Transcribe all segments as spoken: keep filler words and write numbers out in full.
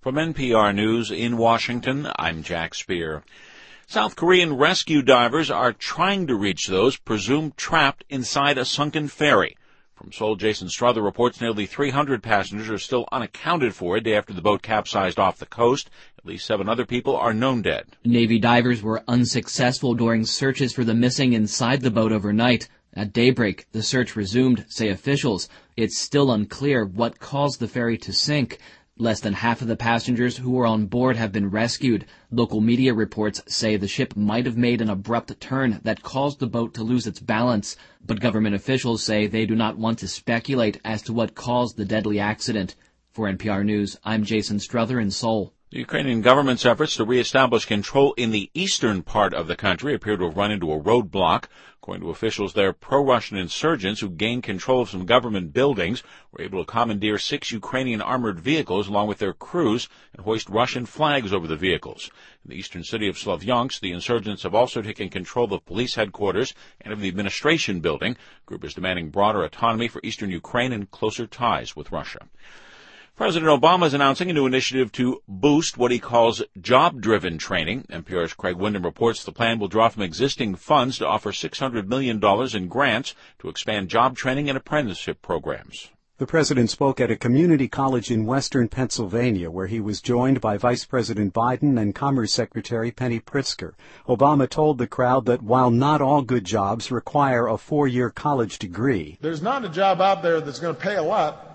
From N P R News in Washington, I'm Jack Speer. South Korean rescue divers are trying to reach those presumed trapped inside a sunken ferry. From Seoul, Jason Strother reports nearly three hundred passengers are still unaccounted for a day after the boat capsized off the coast. At least seven other people are known dead. Navy divers were unsuccessful during searches for the missing inside the boat overnight. At daybreak, the search resumed, say officials. It's still unclear what caused the ferry to sink. Less than half of the passengers who were on board have been rescued. Local media reports say the ship might have made an abrupt turn that caused the boat to lose its balance, but government officials say they do not want to speculate as to what caused the deadly accident. For N P R News, I'm Jason Strother in Seoul. The Ukrainian government's efforts to reestablish control in the eastern part of the country appear to have run into a roadblock. According to officials there, pro-Russian insurgents who gained control of some government buildings were able to commandeer six Ukrainian armored vehicles along with their crews and hoist Russian flags over the vehicles. In the eastern city of Slavyansk, the insurgents have also taken control of police headquarters and of the administration building. The group is demanding broader autonomy for eastern Ukraine and closer ties with Russia. President Obama is announcing a new initiative to boost what he calls job-driven training. N P R's Craig Windham reports the plan will draw from existing funds to offer six hundred million dollars in grants to expand job training and apprenticeship programs. The president spoke at a community college in western Pennsylvania, where he was joined by Vice President Biden and Commerce Secretary Penny Pritzker. Obama told the crowd that while not all good jobs require a four-year college degree, there's not a job out there that's going to pay a lot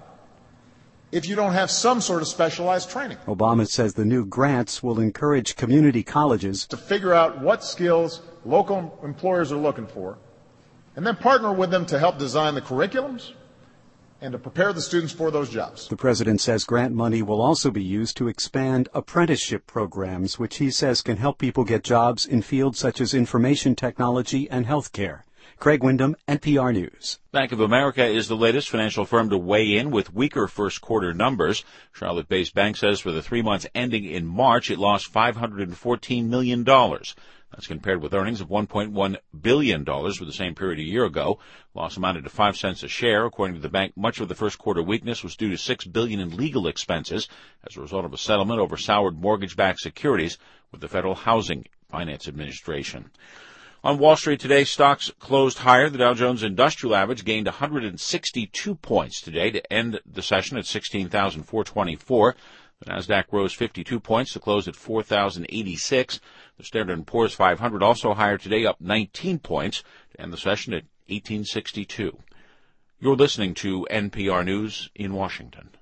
if you don't have some sort of specialized training. Obama says the new grants will encourage community colleges to figure out what skills local employers are looking for, and then partner with them to help design the curriculums and to prepare the students for those jobs. The president says grant money will also be used to expand apprenticeship programs, which he says can help people get jobs in fields such as information technology and healthcare. Craig Windham, N P R News. Bank of America is the latest financial firm to weigh in with weaker first quarter numbers. Charlotte-based bank says for the three months ending in March, it lost five hundred fourteen million dollars. That's compared with earnings of one point one billion dollars for the same period a year ago. Loss amounted to five cents a share. According to the bank, much of the first quarter weakness was due to six billion dollars in legal expenses as a result of a settlement over soured mortgage-backed securities with the Federal Housing Finance Administration. On Wall Street today, stocks closed higher. The Dow Jones Industrial Average gained one hundred sixty-two points today to end the session at sixteen thousand four hundred twenty-four. The Nasdaq rose fifty-two points to close at four thousand eighty-six. The Standard and Poor's five hundred also higher today, up nineteen points to end the session at eighteen sixty-two. You're listening to N P R News in Washington.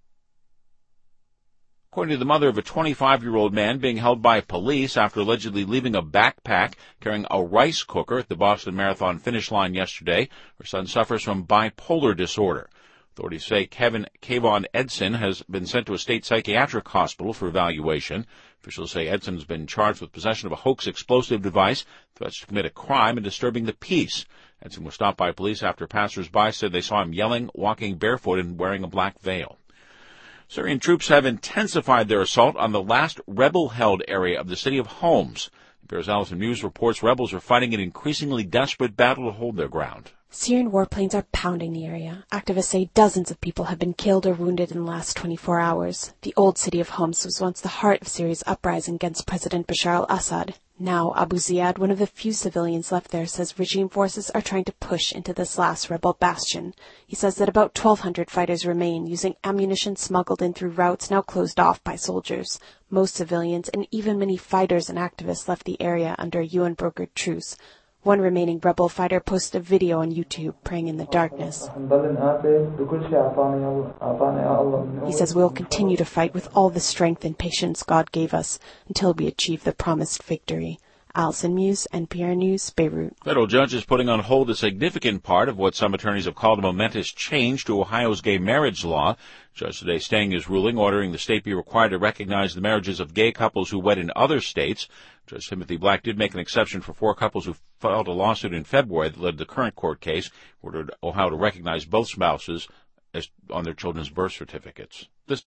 According to the mother of a twenty-five-year-old man being held by police after allegedly leaving a backpack carrying a rice cooker at the Boston Marathon finish line yesterday, her son suffers from bipolar disorder. Authorities say Kevin Kayvon Edson has been sent to a state psychiatric hospital for evaluation. Officials say Edson has been charged with possession of a hoax explosive device, threats to commit a crime, and disturbing the peace. Edson was stopped by police after passers-by said they saw him yelling, walking barefoot, and wearing a black veil. Syrian troops have intensified their assault on the last rebel-held area of the city of Homs. N P R's Allison Muse reports rebels are fighting an increasingly desperate battle to hold their ground. Syrian warplanes are pounding the area. Activists say dozens of people have been killed or wounded in the last twenty-four hours. The old city of Homs was once the heart of Syria's uprising against President Bashar al-Assad. Now, Abu Ziyad, one of the few civilians left there, says regime forces are trying to push into this last rebel bastion. He says that about twelve hundred fighters remain, using ammunition smuggled in through routes now closed off by soldiers. Most civilians and even many fighters and activists left the area under a U N-brokered truce. One remaining rebel fighter posted a video on YouTube praying in the darkness. He says, "We'll continue to fight with all the strength and patience God gave us until we achieve the promised victory." Allison Muse, N P R News, Beirut. Federal judge is putting on hold a significant part of what some attorneys have called a momentous change to Ohio's gay marriage law. Judge today staying his ruling, ordering the state be required to recognize the marriages of gay couples who wed in other states. Judge Timothy Black did make an exception for four couples who filed a lawsuit in February that led to the current court case, ordered Ohio to recognize both spouses as on their children's birth certificates. This